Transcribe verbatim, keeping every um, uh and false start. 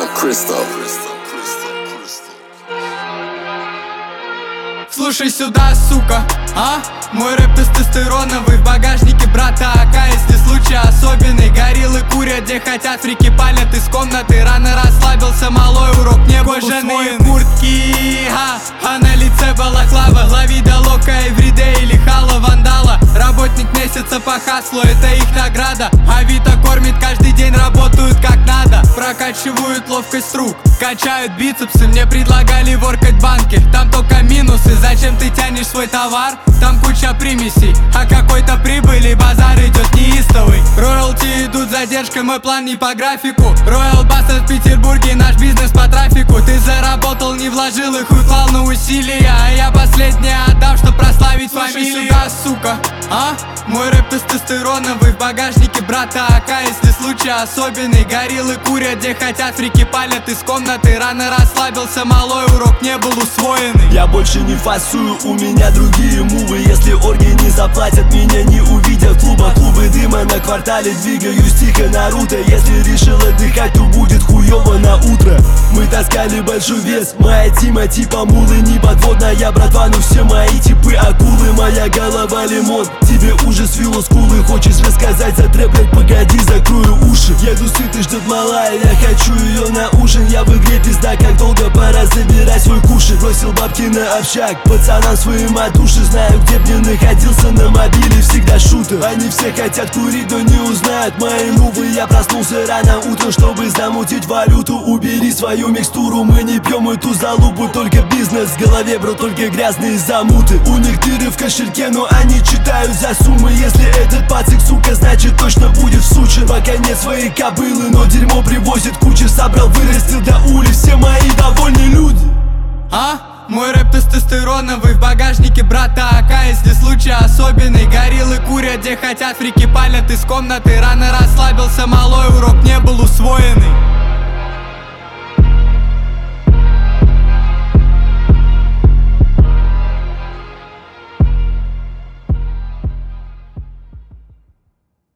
Crystal. Слушай сюда, сука, а? Мой рэп тестостероновый в багажнике брата АК. Если случай особенный, гориллы курят, где хотят, фрики палят из комнаты. Рано расслабился, малой урок не был кожаные куртки, а, а на лице балаклава. Лови да лока, эвридей или хала вандала. Работник месяца по хаслу, это их награда. Авито кормит, каждый день работают как надо. Прокачивают ловкость рук, качают бицепсы. Мне предлагали воркать банки, там только минусы. Зачем ты тянешь свой товар? Там куча примесей, а какой-то прибыли базар идет неистовый. Роялти идут с задержкой, мой план не по графику. Royal Buster в Петербурге, наш бизнес по трафику. Ты заработал, не вложил их, уклал на усилия, а я последнее отдам, чтоб прославить фамилию. Слушай сюда, сука, а? Мой рэп тестостероновый в багажнике брата АК. Если случай особенный, гориллы курят, где хотят, фрики палят из комнаты. Рано расслабился, малой урок не был усвоенный. Я больше не фасую, у меня другие мувы. Если орги не заплатят, меня не увидят в клубах. Клубы дыма на квартале, двигаюсь тихо Наруто. Если решил отдыхать, то будет хуёво на утро. Мы таскали большой вес, моя тима типа мулы. Не подводная братва, но все мои типы акулы. Моя голова лимон, тебе уже свело скулы. Хочешь рассказать за трэп, блядь, погоди, закрою уши. Еду сытый, ждет малая, я хочу ее на ужин. Я в игре пизда, как долго, пора забирать свой кушать. Бросил бабки на общак, пацанам своим от души. Знаю, где б не находился на мобиле, всегда шутер. Они все хотят курить, но не узнают мои мувы. Я проснулся рано утром, чтобы замутить валюту. Убери свою микстуру, мы не пьем эту залупу. Только бизнес в голове, бро, только грязные замуты. У них дыры в кошельке, но они читают за суммы. Если этот пацик, сука, значит точно будет сучен. Пока нет своей кобылы, но дерьмо привозит кучер. Собрал, вырастил до ули, все мои довольные люди. А? Мой рэп тестостероновый в багажнике брата АК. Если случай особенный, гориллы курят, где хотят, фрики палят из комнаты. Рано расслабился, малой урок не был усвоенный.